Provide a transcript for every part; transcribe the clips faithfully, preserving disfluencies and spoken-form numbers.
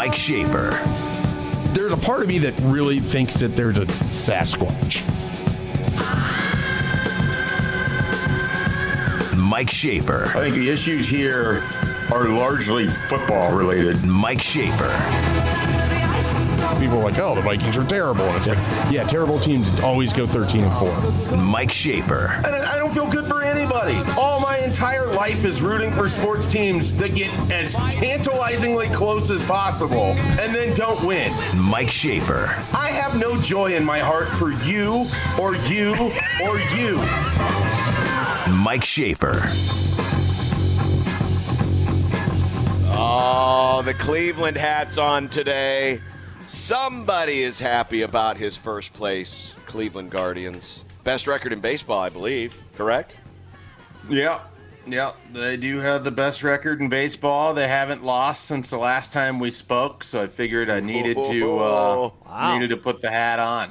Mike Schaefer. There's a part of me that really thinks that there's a Sasquatch. Mike Schaefer. I think the issues here are largely football related. Mike Schaefer. People are like, oh, the Vikings are terrible. And it's like, yeah, terrible teams always go thirteen and four. Mike Schaefer. And I don't feel good for anybody. All my entire life is rooting for sports teams that get as tantalizingly close as possible and then don't win. Mike Schaefer. I have no joy in my heart for you or you or you. Mike Schaefer. Oh, the Cleveland hat's on today. Somebody is happy about his first place Cleveland Guardians. Best record in baseball, I believe. Correct? Yeah. Yeah, they do have the best record in baseball. They haven't lost since the last time we spoke, so I figured I needed to uh, Wow. needed to put the hat on.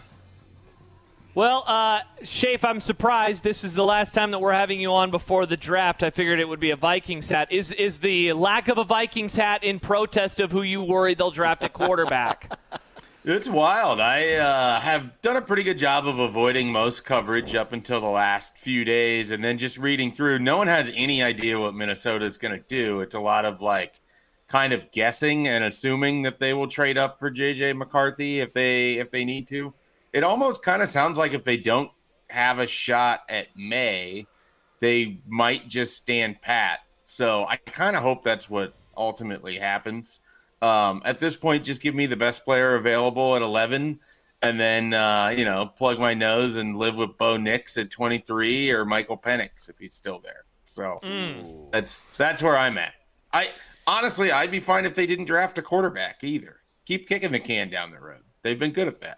Well, uh, Shafe, I'm surprised this is the last time that we're having you on before the draft. I figured it would be a Vikings hat. Is is the lack of a Vikings hat in protest of who you worry they'll draft at quarterback? It's wild. I uh, have done a pretty good job of avoiding most coverage up until the last few days, and then just reading through. No one has any idea what Minnesota is going to do. It's a lot of like kind of guessing and assuming that they will trade up for J J McCarthy if they if they need to. It almost kind of sounds like if they don't have a shot at May, they might just stand pat. So I kind of hope that's what ultimately happens. Um, at this point, just give me the best player available at eleven, and then, uh, you know, plug my nose and live with Bo Nix at twenty-three or Michael Penix if he's still there. So mm. that's that's where I'm at. I honestly, I'd be fine if they didn't draft a quarterback either. Keep kicking the can down the road. They've been good at that.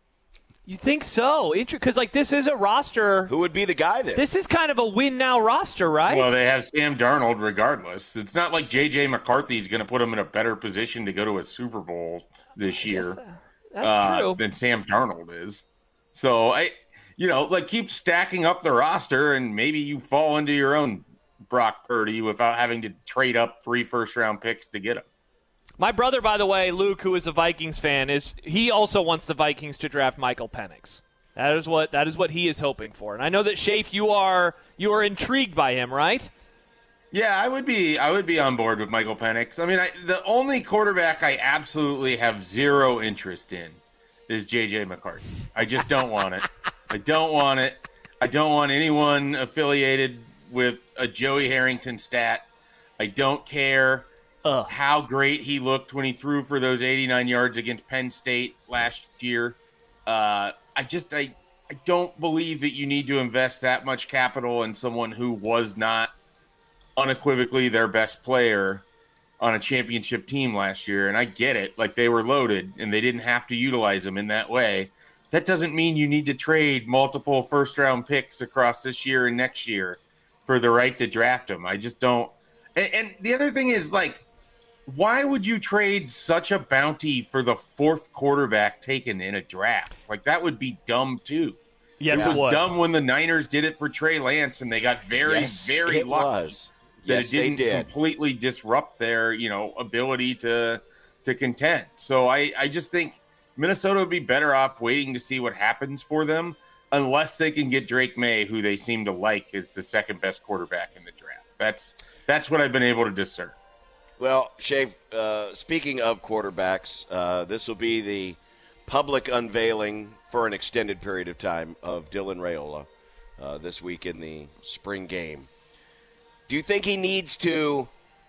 You think so? Because, like, this is a roster. Who would be the guy there? This is kind of a win-now roster, right? Well, they have Sam Darnold regardless. It's not like J J McCarthy is going to put them in a better position to go to a Super Bowl this year that, that's uh, true. than Sam Darnold is. So, I, you know, like keep stacking up the roster, and maybe you fall into your own Brock Purdy without having to trade up three first-round picks to get him. My brother, by the way, Luke, who is a Vikings fan, is he also wants the Vikings to draft Michael Penix. That is what that is what he is hoping for. And I know that Shafe, you are you are intrigued by him, right? Yeah, I would be I would be on board with Michael Penix. I mean, I, the only quarterback I absolutely have zero interest in is J J McCarthy. I just don't want it. I don't want it. I don't want anyone affiliated with a Joey Harrington stat. I don't care Ugh. how great he looked when he threw for those eighty-nine yards against Penn State last year. Uh, I just I, I don't believe that you need to invest that much capital in someone who was not unequivocally their best player on a championship team last year. And I get it. Like, they were loaded and they didn't have to utilize them in that way. That doesn't mean you need to trade multiple first-round picks across this year and next year for the right to draft them. I just don't. And, and the other thing is, like, why would you trade such a bounty for the fourth quarterback taken in a draft? Like, that would be dumb, too. Yes, it was it would. dumb when the Niners did it for Trey Lance, and they got very, yes, very it lucky was. that Yes, it didn't they did. completely disrupt their, you know, ability to to contend. So I, I just think Minnesota would be better off waiting to see what happens for them, unless they can get Drake May, who they seem to like is the second best quarterback in the draft. That's that's what I've been able to discern. Well, Shafe, uh, speaking of quarterbacks, uh, this will be the public unveiling for an extended period of time of Dylan Raiola uh, this week in the spring game. Do you think he needs to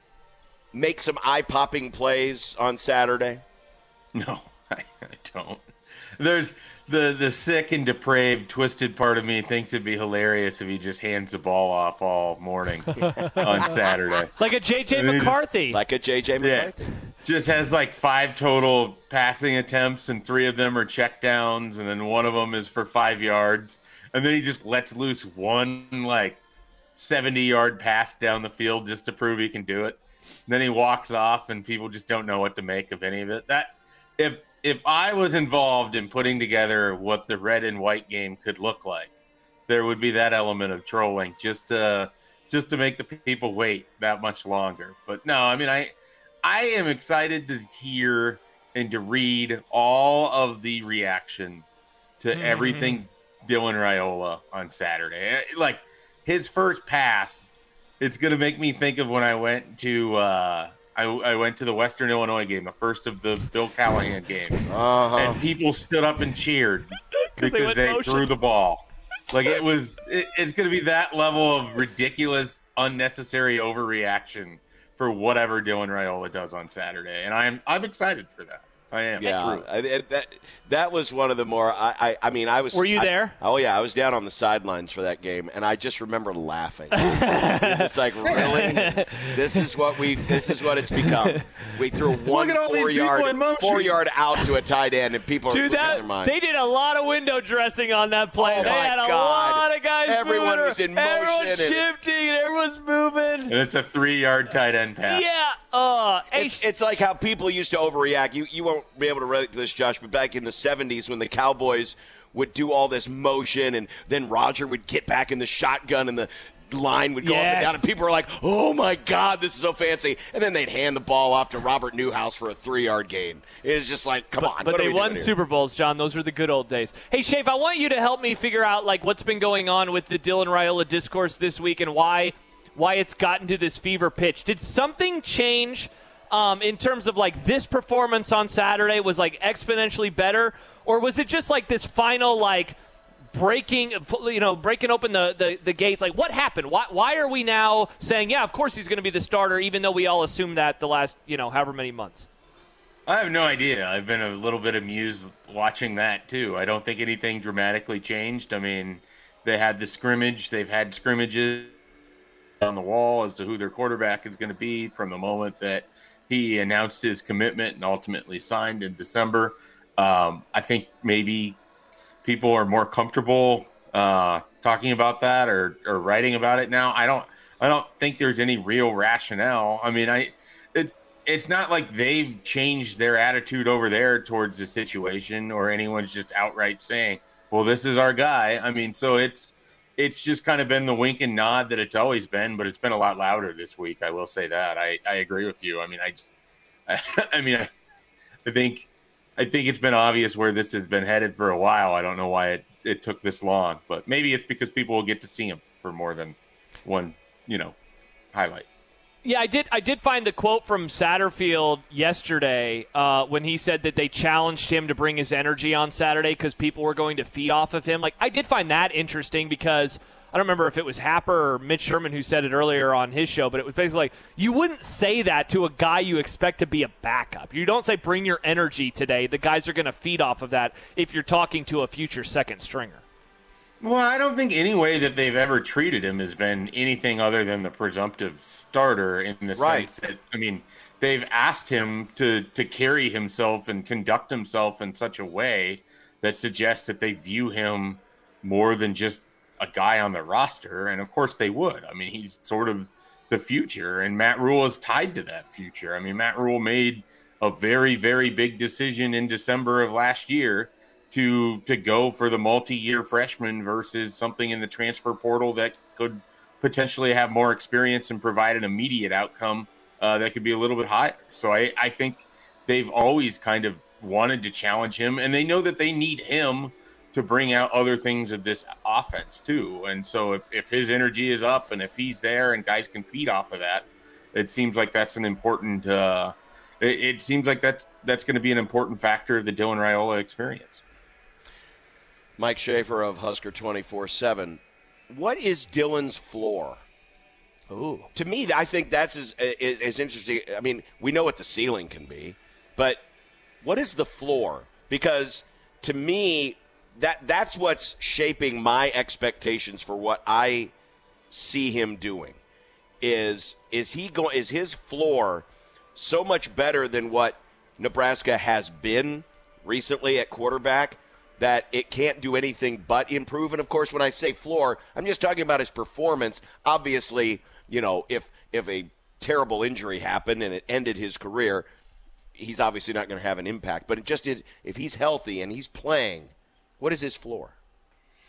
make some eye-popping plays on Saturday? No, I, I don't. There's the the sick and depraved, twisted part of me thinks it'd be hilarious if he just hands the ball off all morning on Saturday. Like a J J I mean, McCarthy. Like a J J Yeah, McCarthy? just has like five total passing attempts, and three of them are checkdowns, and then one of them is for five yards, and then he just lets loose one like seventy-yard pass down the field just to prove he can do it. And then he walks off, and people just don't know what to make of any of it. That if if I was involved in putting together what the red and white game could look like, there would be that element of trolling just to just to make the people wait that much longer. But no, I mean, I I am excited to hear and to read all of the reaction to mm-hmm. everything Dylan Raiola on Saturday. Like his first pass, it's going to make me think of when I went to uh, I, I went to the Western Illinois game, the first of the Bill Callahan games, uh-huh. and people stood up and cheered because they, they threw the ball. Like it was, it, it's going to be that level of ridiculous, unnecessary overreaction for whatever Dylan Raiola does on Saturday, and I'm I'm excited for that. I am. Yeah, I, that that was one of the more. I I, I mean, I was. Were you I, there? Oh yeah, I was down on the sidelines for that game, and I just remember laughing. It's like, really, this is what we. This is what it's become. We threw one four yard four yard out to a tight end, and people Dude, are that, losing their minds. They did a lot of window dressing on that play. Oh they my had a God. lot of guys. Everyone moving. was in motion. Everyone's and, shifting. And everyone's moving. And it's a three-yard tight end pass. Yeah. Uh, it's, it's like how people used to overreact. You you won't be able to relate to this, Josh, but back in the seventies when the Cowboys would do all this motion and then Roger would get back in the shotgun and the line would go yes. up and down and people were like, oh, my God, this is so fancy. And then they'd hand the ball off to Robert Newhouse for a three-yard gain. It was just like, come but, on. But they won Super Bowls, John. Those were the good old days. Hey, Shafe, I want you to help me figure out like what's been going on with the Dylan Raiola discourse this week and why why it's gotten to this fever pitch. Did something change um, in terms of like this performance on Saturday was like exponentially better? Or was it just like this final like breaking, you know, breaking open the, the, the gates? Like what happened? Why, why are we now saying, yeah, of course he's going to be the starter, even though we all assumed that the last, you know, however many months? I have no idea. I've been a little bit amused watching that too. I don't think anything dramatically changed. I mean, they had the scrimmage. They've had scrimmages on the wall as to who their quarterback is going to be from the moment that he announced his commitment and ultimately signed in December. Um, I think maybe people are more comfortable uh, talking about that or, or writing about it now. I don't. I don't think there's any real rationale. I mean, I. It, it's not like they've changed their attitude over there towards the situation, or anyone's just outright saying, "Well, this is our guy." I mean, so it's. It's just kind of been the wink and nod that it's always been, but it's been a lot louder this week. I will say that. I, I agree with you. I mean, I just, I, I mean, I, I think, I think it's been obvious where this has been headed for a while. I don't know why it, it took this long, but maybe it's because people will get to see him for more than one, you know, highlight. Yeah, I did. I did find the quote from Satterfield yesterday uh, when he said that they challenged him to bring his energy on Saturday because people were going to feed off of him. Like, I did find that interesting because I don't remember if it was Happer or Mitch Sherman who said it earlier on his show, but it was basically like you wouldn't say that to a guy you expect to be a backup. You don't say bring your energy today. The guys are going to feed off of that if you're talking to a future second stringer. Well, I don't think any way that they've ever treated him has been anything other than the presumptive starter in the right. sense that, I mean, they've asked him to, to carry himself and conduct himself in such a way that suggests that they view him more than just a guy on the roster. And of course they would. I mean, he's sort of the future, and Matt Rule is tied to that future. I mean, Matt Rule made a very, very big decision in December of last year to to go for the multi-year freshman versus something in the transfer portal that could potentially have more experience and provide an immediate outcome uh, that could be a little bit higher. So I, I think they've always kind of wanted to challenge him, and they know that they need him to bring out other things of this offense too. And so if, if his energy is up and if he's there and guys can feed off of that, it seems like that's an important uh, it, it seems like that's that's going to be an important factor of the Dylan Raiola experience. Mike Schaefer of Husker twenty-four seven. What is Dylan's floor? Ooh. To me, I think that's as, as, as interesting. I mean, we know what the ceiling can be, but what is the floor? Because to me, that that's what's shaping my expectations for what I see him doing. Is is he going? Is his floor so much better than what Nebraska has been recently at quarterback that it can't do anything but improve? And, of course, when I say floor, I'm just talking about his performance. Obviously, you know, if if a terrible injury happened and it ended his career, he's obviously not going to have an impact. But it just is, if he's healthy and he's playing, what is his floor?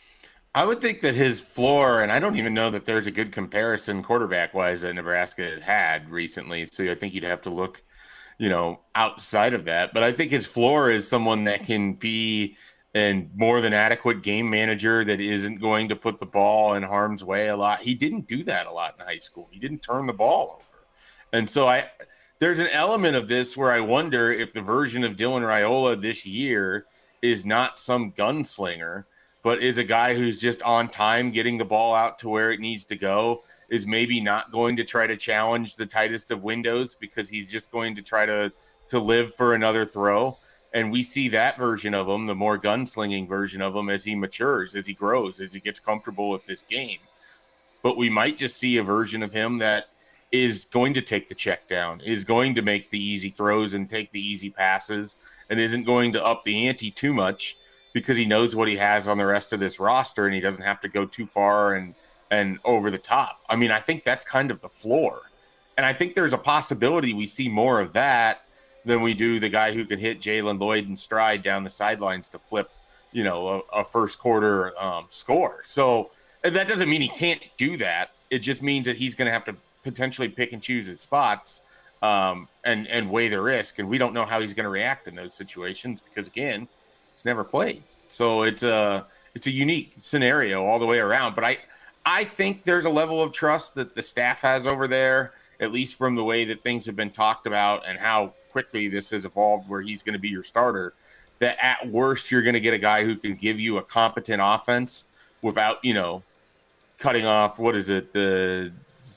I would think that his floor, and I don't even know that there's a good comparison quarterback-wise that Nebraska has had recently, so I think you'd have to look, you know, outside of that. But I think his floor is someone that can be a more than adequate game manager that isn't going to put the ball in harm's way a lot. He didn't do that a lot in high school. He didn't turn the ball over. And so I there's an element of this where I wonder if the version of Dylan Raiola this year is not some gunslinger, but is a guy who's just on time getting the ball out to where it needs to go, is maybe not going to try to challenge the tightest of windows because he's just going to try to to live for another throw. And we see that version of him, the more gunslinging version of him, as he matures, as he grows, as he gets comfortable with this game. But we might just see a version of him that is going to take the check down, is going to make the easy throws and take the easy passes, and isn't going to up the ante too much because he knows what he has on the rest of this roster and he doesn't have to go too far and and over the top. I mean, I think that's kind of the floor. And I think there's a possibility we see more of that than we do the guy who can hit Jalen Lloyd in stride down the sidelines to flip, you know, a, a first quarter um, score. So that doesn't mean he can't do that. It just means that he's going to have to potentially pick and choose his spots um, and, and weigh the risk. And we don't know how he's going to react in those situations because, again, he's never played. So it's a, it's a unique scenario all the way around. But I, I think there's a level of trust that the staff has over there, at least from the way that things have been talked about and how quickly this has evolved where he's going to be your starter, that at worst you're going to get a guy who can give you a competent offense without, you know, cutting off, what is it, the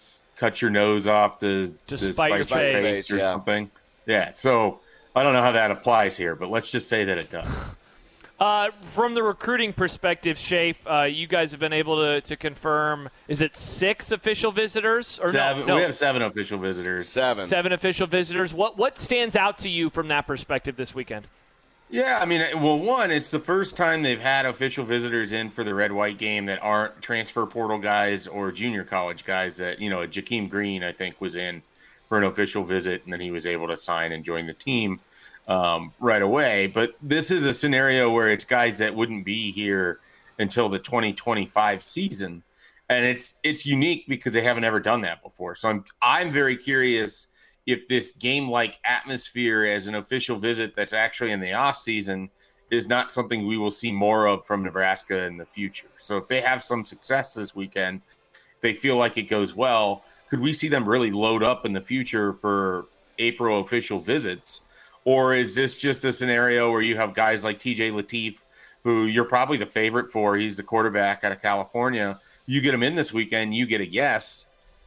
cut your nose off to, to to spite your face, face or yeah. something. Yeah, so I don't know how that applies here, but let's just say that it does. Uh, from the recruiting perspective, Shafe, uh, you guys have been able to, to confirm, is it six official visitors? Or seven, no, no, we have seven official visitors. Seven. Seven official visitors. What what stands out to you from that perspective this weekend? Yeah, I mean, well, one, it's the first time they've had official visitors in for the red-white game that aren't transfer portal guys or junior college guys that, you know, Jakeem Green, I think, was in for an official visit, and then he was able to sign and join the team um, right away. But this is a scenario where it's guys that wouldn't be here until the twenty twenty-five season. And it's it's unique because they haven't ever done that before. So I'm I'm very curious if this game-like atmosphere as an official visit that's actually in the off season is not something we will see more of from Nebraska in the future. So if they have some success this weekend, if they feel like it goes well, could we see them really load up in the future for April official visits? Or is this just a scenario where you have guys like T J Lateef, who you're probably the favorite for? He's the quarterback out of California. You get him in this weekend, you get a yes,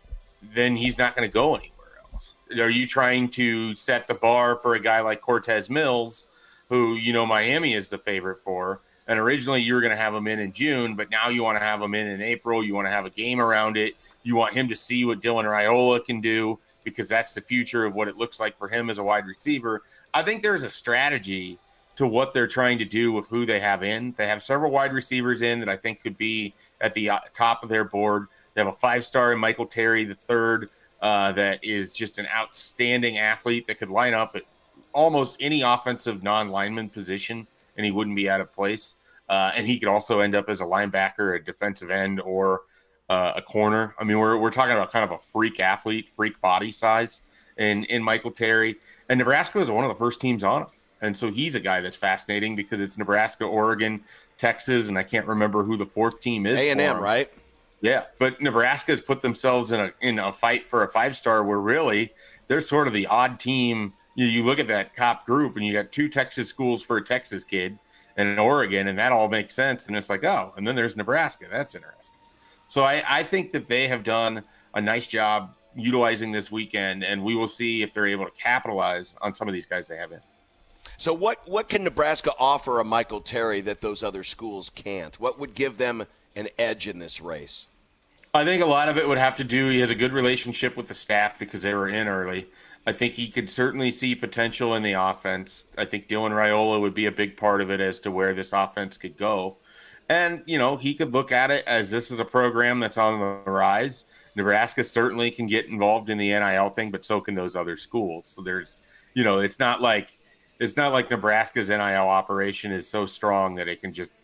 then he's not going to go anywhere else. Are you trying to set the bar for a guy like Cortez Mills, who, you know, Miami is the favorite for? And originally you were going to have him in in June, but now you want to have him in in April. You want to have a game around it. You want him to see what Dylan Raiola can do, because that's the future of what it looks like for him as a wide receiver. I think there's a strategy to what they're trying to do with who they have in. They have several wide receivers in that I think could be at the top of their board. They have a five-star in Michael Terry the third uh, that is just an outstanding athlete that could line up at almost any offensive non-lineman position, and he wouldn't be out of place. Uh, and he could also end up as a linebacker, a defensive end, or uh, a corner. I mean, we're we're talking about kind of a freak athlete, freak body size in, in Michael Terry. And Nebraska is one of the first teams on him. And so he's a guy that's fascinating because it's Nebraska, Oregon, Texas, and I can't remember who the fourth team is. A and M, right? Yeah, but Nebraska has put themselves in a in a fight for a five-star where really they're sort of the odd team. You, you look at that top group and you got two Texas schools for a Texas kid and an Oregon, and that all makes sense. And it's like, oh, and then there's Nebraska. That's interesting. So I, I think that they have done a nice job utilizing this weekend, and we will see if they're able to capitalize on some of these guys they have in. So what, what can Nebraska offer a Michael Terry that those other schools can't? What would give them an edge in this race? I think a lot of it would have to do, he has a good relationship with the staff because they were in early. I think he could certainly see potential in the offense. I think Dylan Raiola would be a big part of it as to where this offense could go. And, you know, he could look at it as this is a program that's on the rise. Nebraska certainly can get involved in the N I L thing, but so can those other schools. So there's, you know, it's not like it's not like Nebraska's N I L operation is so strong that it can just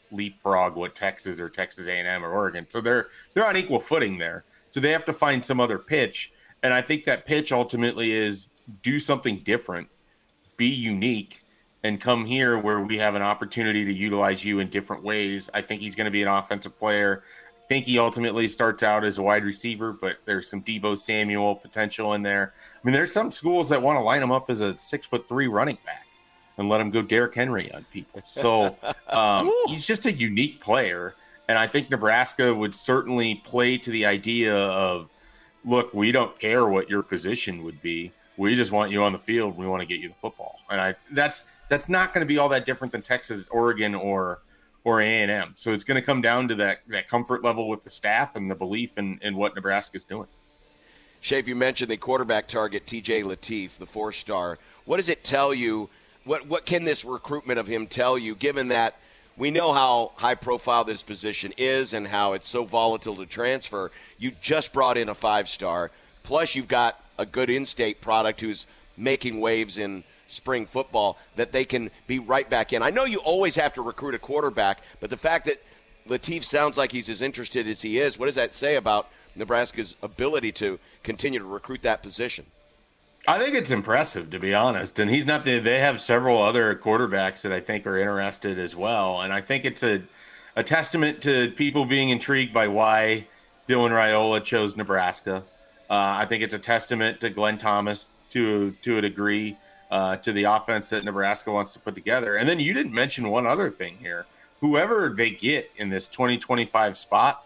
leapfrog what Texas or Texas A and M or Oregon. So they're they're on equal footing there. So they have to find some other pitch. And I think that pitch ultimately is do something different, be unique, and come here where we have an opportunity to utilize you in different ways. I think he's going to be an offensive player. I think he ultimately starts out as a wide receiver, but there's some Deebo Samuel potential in there. I mean, there's some schools that want to line him up as a six foot three running back and let him go Derrick Henry on people. So um, he's just a unique player. And I think Nebraska would certainly play to the idea of, look, we don't care what your position would be. We just want you on the field. We want to get you the football. And I that's that's not going to be all that different than Texas, Oregon, or or A and M. So it's going to come down to that that comfort level with the staff and the belief in, in what Nebraska's doing. Shafe, you mentioned the quarterback target, T J Lateef, the four-star. What does it tell you? What what can this recruitment of him tell you, given that we know how high-profile this position is and how it's so volatile to transfer? You just brought in a five-star, plus you've got a good in-state product who's making waves in spring football that they can be right back in. I know you always have to recruit a quarterback, but the fact that Lateef sounds like he's as interested as he is, what does that say about Nebraska's ability to continue to recruit that position? I think it's impressive, to be honest. And he's not the, they have several other quarterbacks that I think are interested as well. And I think it's a, a testament to people being intrigued by why Dylan Raiola chose Nebraska. Uh, I think it's a testament to Glenn Thomas to, to a degree, uh, to the offense that Nebraska wants to put together. And then you didn't mention one other thing here. Whoever they get in this twenty twenty-five spot,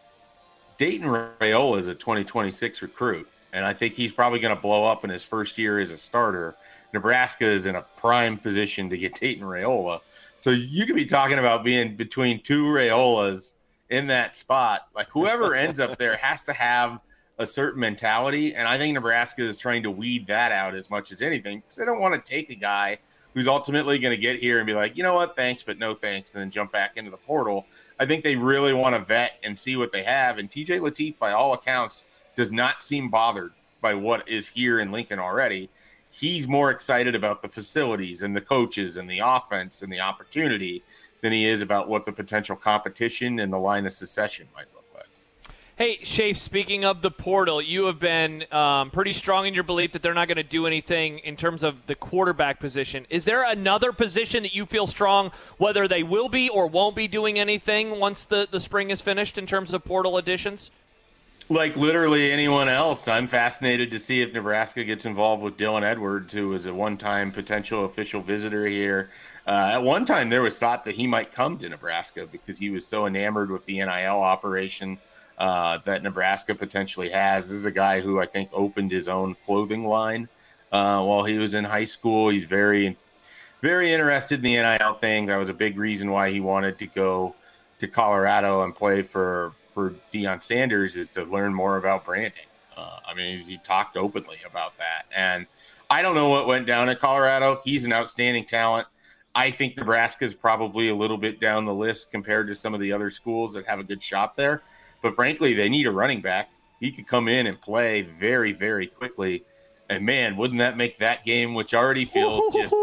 Dayton Raiola is a twenty twenty-six recruit. And I think he's probably going to blow up in his first year as a starter. Nebraska is in a prime position to get Dayton Raiola. So you could be talking about being between two Raiolas in that spot. Like, whoever ends up there has to have a certain mentality. And I think Nebraska is trying to weed that out as much as anything, because they don't want to take a guy who's ultimately going to get here and be like, you know what, thanks, but no thanks, and then jump back into the portal. I think they really want to vet and see what they have. And T J Lateef, by all accounts, does not seem bothered by what is here in Lincoln already. He's more excited about the facilities and the coaches and the offense and the opportunity than he is about what the potential competition and the line of secession might look like. Hey, Shafe, speaking of the portal, you have been um, pretty strong in your belief that they're not going to do anything in terms of the quarterback position. Is there another position that you feel strong, whether they will be or won't be doing anything once the, the spring is finished in terms of portal additions? Like literally anyone else, I'm fascinated to see if Nebraska gets involved with Dylan Edwards, who was a one-time potential official visitor here. Uh, at one time, there was thought that he might come to Nebraska because he was so enamored with the N I L operation uh, that Nebraska potentially has. This is a guy who I think opened his own clothing line uh, while he was in high school. He's very, very interested in the N I L thing. That was a big reason why he wanted to go to Colorado and play for for Deion Sanders, is to learn more about branding. Uh, I mean, he talked openly about that. And I don't know what went down at Colorado. He's an outstanding talent. I think Nebraska is probably a little bit down the list compared to some of the other schools that have a good shot there. But frankly, they need a running back. He could come in and play very, very quickly. And man, wouldn't that make that game, which already feels just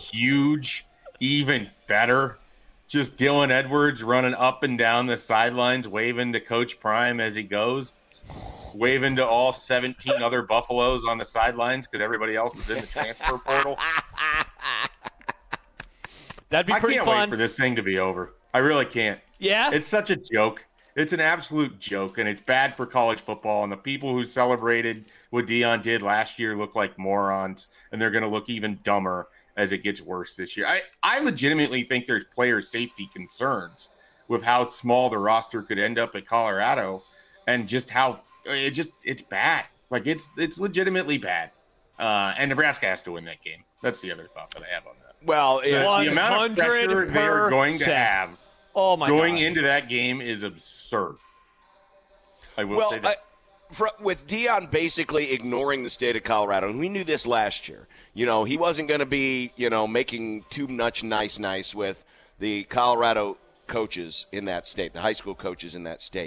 huge, even better? Just Dylan Edwards running up and down the sidelines, waving to Coach Prime as he goes, waving to all seventeen other Buffaloes on the sidelines because everybody else is in the transfer portal. That'd be I pretty can't fun. wait for this thing to be over. I really can't. Yeah? It's such a joke. It's an absolute joke, and it's bad for college football. And the people who celebrated what Deion did last year look like morons, and they're going to look even dumber as it gets worse this year. I, I legitimately think there's player safety concerns with how small the roster could end up at Colorado, and just how it just it's bad. Like it's it's legitimately bad. Uh, and Nebraska has to win that game. That's the other thought that I have on that. Well, The, the amount of pressure they are going to have oh my going gosh. into that game is absurd. I will well, say that. I, for, with Deion basically ignoring the state of Colorado, and we knew this last year, you know, he wasn't going to be, you know, making too much nice nice with the Colorado coaches in that state, the high school coaches in that state.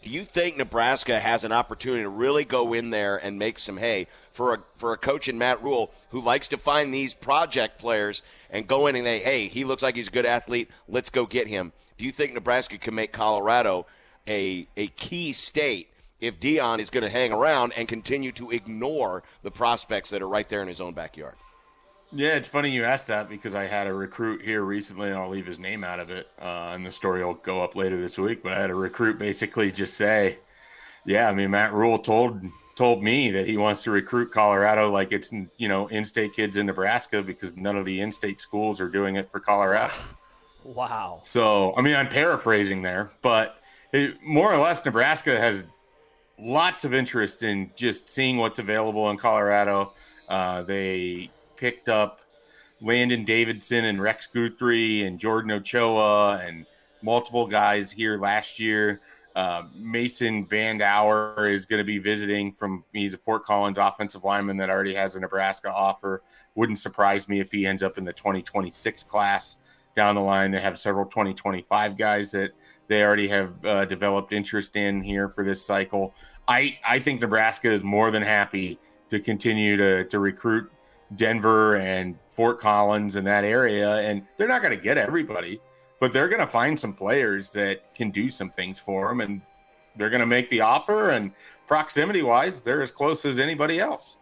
Do you think Nebraska has an opportunity to really go in there and make some hay for a for a coach in Matt Rule who likes to find these project players and go in and say, hey, he looks like he's a good athlete, let's go get him? Do you think Nebraska can make Colorado a a key state if Deion is going to hang around and continue to ignore the prospects that are right there in his own backyard? Yeah, it's funny you asked that because I had a recruit here recently, and I'll leave his name out of it, uh, and the story will go up later this week. But I had a recruit basically just say, yeah, I mean, Matt Rule told told me that he wants to recruit Colorado like it's, you know, in-state kids in Nebraska because none of the in-state schools are doing it for Colorado. Wow. So, I mean, I'm paraphrasing there, but it, more or less Nebraska has lots of interest in just seeing what's available in Colorado. Uh, they picked up Landon Davidson and Rex Guthrie and Jordan Ochoa and multiple guys here last year. Uh, Mason Bandauer is going to be visiting from, he's a Fort Collins offensive lineman that already has a Nebraska offer. Wouldn't surprise me if he ends up in the twenty twenty-six class down the line. They have several twenty twenty-five guys that they already have uh, developed interest in here for this cycle. I, I think Nebraska is more than happy to continue to, to recruit Denver and Fort Collins in that area. And they're not going to get everybody, but they're going to find some players that can do some things for them. And they're going to make the offer, and proximity wise, they're as close as anybody else.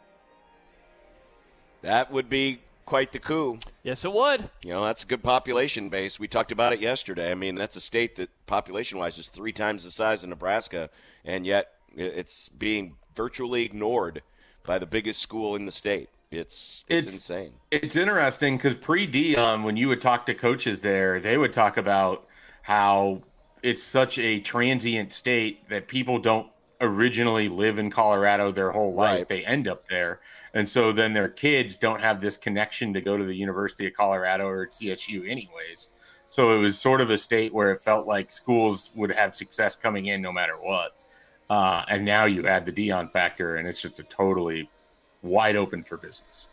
That would be quite the coup. Yes, it would. You know, that's a good population base. We talked about it yesterday. I mean, that's a state that population-wise is three times the size of Nebraska, and yet it's being virtually ignored by the biggest school in the state. It's, it's, it's insane. It's interesting because pre-Deion, when you would talk to coaches there, they would talk about how it's such a transient state that people don't originally live in Colorado their whole life. Right. They end up there. And so then their kids don't have this connection to go to the University of Colorado or C S U anyways. So it was sort of a state where it felt like schools would have success coming in no matter what. Uh, and now you add the Deion factor, and it's just a totally wide open for business.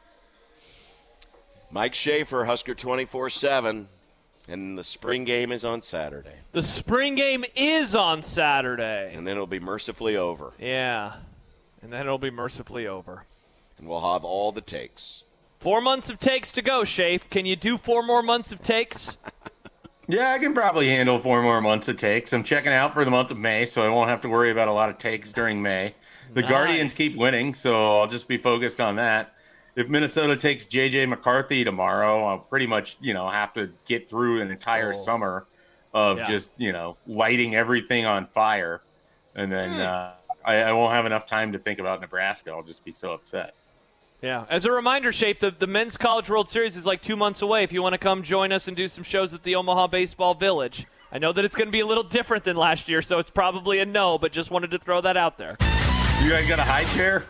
Mike Schaefer, Husker twenty-four seven, and the spring game is on Saturday. The spring game is on Saturday. And then it'll be mercifully over. Yeah, and then it'll be mercifully over. And we'll have all the takes. Four months of takes to go, Shafe. Can you do four more months of takes? Yeah, I can probably handle four more months of takes. I'm checking out for the month of May, so I won't have to worry about a lot of takes during May. The Nice. Guardians keep winning, so I'll just be focused on that. If Minnesota takes J J McCarthy tomorrow, I'll pretty much, you know, have to get through an entire Oh. summer of Yeah. just, you know, lighting everything on fire. And then Hmm. uh, I, I won't have enough time to think about Nebraska. I'll just be so upset. Yeah. As a reminder, Shape, the, the Men's College World Series is like two months away. If you want to come join us and do some shows at the Omaha Baseball Village. I know that it's going to be a little different than last year, so it's probably a no, but just wanted to throw that out there. You guys got a high chair?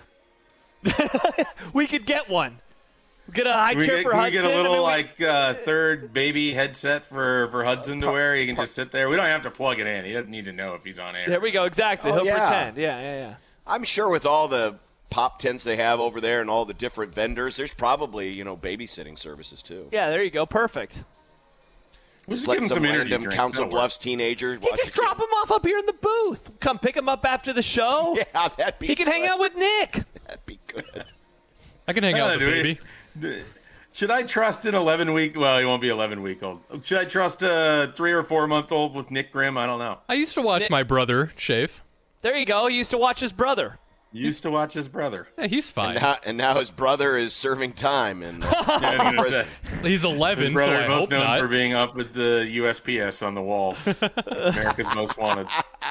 We could get one. Get a high Can we chair get, for can we Hudson. get a I little mean, we- like uh, third baby headset for, for Hudson to wear? He can just sit there. We don't have to plug it in. He doesn't need to know if he's on air. There we go. Exactly. Oh, He'll yeah. pretend. Yeah, yeah, yeah. I'm sure with all the pop tents they have over there and all the different vendors, there's probably, you know, babysitting services too. Yeah, there you go. Perfect. We'll just Let give him some, some energy random drink. Council That'll work. Bluffs teenager. You just drop him off up here in the booth. Come pick him up after the show. Yeah, that'd be He can hang good. out with Nick. That'd be good. I can hang Uh, out with the do baby. we- Should I trust an eleven week? Well, he won't be eleven week old. Should I trust a three or four month old with Nick Grimm? I don't know. I used to watch my brother shave. There you go. He used to watch his brother. Used to watch his brother. Yeah, he's fine. And now, and now his brother is serving time. And Yeah, I was gonna say, He's eleven, his brother so I most hope known not. for being up with the U S P S on the walls. America's Most Wanted.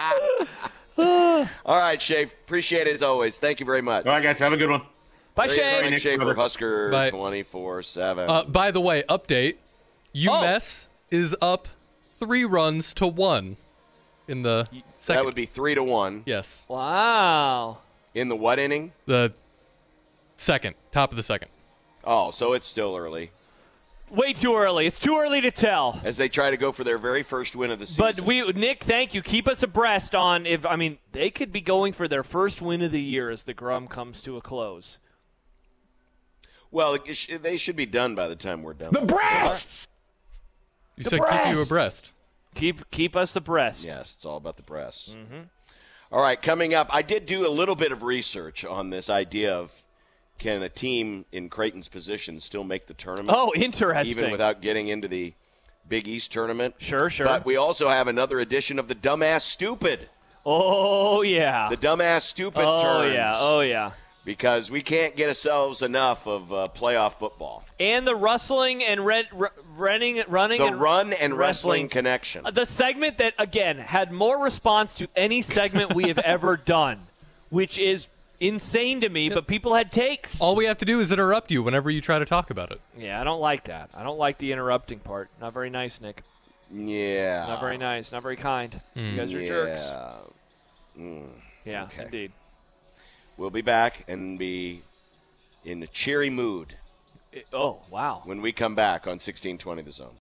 all right, Shafe. Appreciate it as always. Thank you very much. All right, guys, have a good one. Bye, There you go, Shane. Mike Nick, Schaefer, brother. Husker Bye. twenty-four seven. Uh, by the way, update. UMass is up three runs to one in the second. that would be three to one. Yes, Wow. In the what inning? the second, top of the second. Oh, so it's still early. Way too early. It's too early to tell. As they try to go for their very first win of the season. But we, Nick, thank you. Keep us abreast on if I mean they could be going for their first win of the year as the Grum comes to a close. Well, it sh- they should be done by the time we're done. The breasts! You said keep you abreast. Keep keep us abreast. Yes, it's all about the breasts. Mm-hmm. All right, coming up, I did do a little bit of research on this idea of can a team in Creighton's position still make the tournament? Oh, interesting. Even without getting into the Big East tournament. Sure, sure. But we also have another edition of the Dumbass Stupid. Oh, yeah. The Dumbass Stupid oh, turns. Oh, yeah. Oh, yeah. Because we can't get ourselves enough of uh, playoff football. And the rustling and red, r- running, running the and run and wrestling, wrestling connection. The segment that, again, had more response to any segment we have ever done, which is insane to me, but people had takes. All we have to do is interrupt you whenever you try to talk about it. Yeah, I don't like that. I don't like the interrupting part. Not very nice, Nick. Yeah. Not very nice. Not very kind. Mm. You guys are yeah. jerks. Mm. Yeah, okay. indeed. We'll be back and be in a cheery mood. It, oh, wow. When we come back on sixteen twenty The Zone.